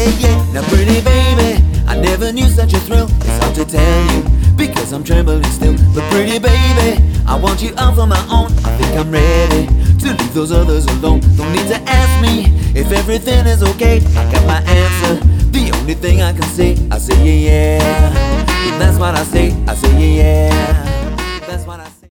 yeah. Now pretty baby, I never knew such a thrill. It's hard to tell you, because I'm trembling still. But pretty baby, I want you all on my own. I think I'm ready to leave those others alone. Don't need to ask me if everything is okay. I got my answer, the only thing I can say, I say yeah, yeah. And that's what I say yeah, yeah.